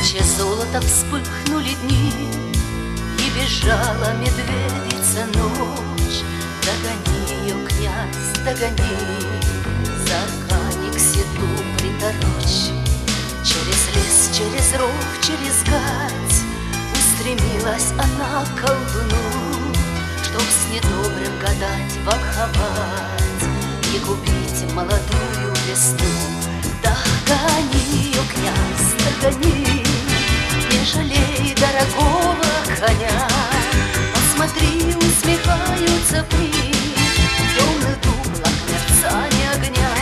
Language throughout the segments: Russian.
Ярче золота вспыхнули дни, и бежала медведица ночь. Догони ее, князь, догони, за аркани к седлу приторочь. Через лес, через ров, через гать устремилась она к колдуну, чтоб с недобрым гадать, волховать и губить молодую весну. Догони ее, князь, догони, не жалей дорогого коня. Посмотри, усмехаются пни в темных дуплах мерцания огня.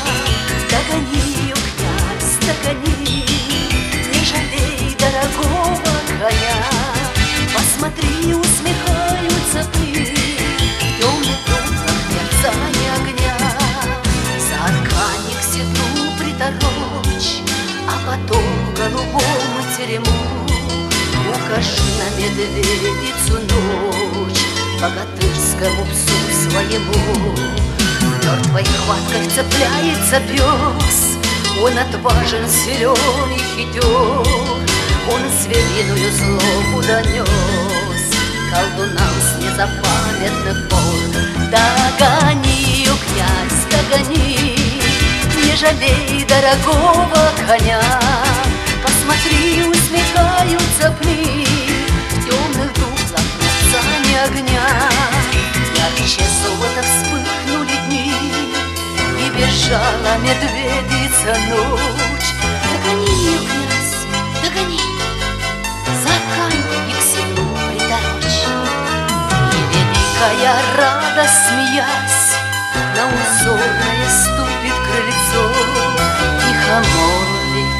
Догони ее, князь, догони, не жалей дорогого коня. Посмотри, усмехаются пни в темных дуплах мерцания огня. За аркани к седлу приторочь, а потом голубому терему укажи на медведицу ночь, богатырскому псу своему. Мертвой хваткой цепляется пес, он отважен, силен и хитер. Он звериную злобу донес колдунам с незапамятных пор. Догони ее, князь, догони, не жалей дорогого коня. Посмотри, усмехаются пни в темных дуплах мерцания огня. Ярче золота вспыхнули дни, и бежала медведица ночь. Догони ее, князь, догони, за аркани к седлу приторочь. И великая радость, смеясь, на узорное ступит крыльцо. Тихо молвит: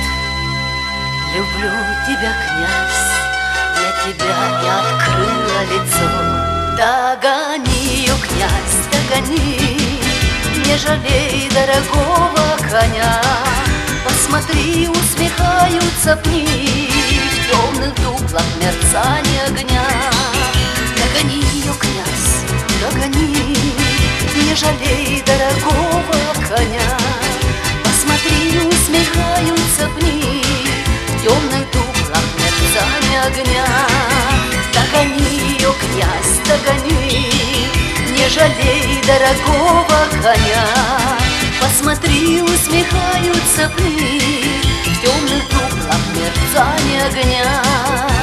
люблю тебя, князь, для тебя я открыла лицо. Догони ее, князь, догони, не жалей дорогого коня. Посмотри, усмехаются пни в темных дуплах мерцания огня. Догони ее, князь, догони, не жалей дорогого коня. Посмотри, усмехаются пни в темных дуплах мерцания огня. Догони ее, князь, догони, не жалей дорогого коня. Посмотри, усмехаются пни в темных дуплах мерцания огня.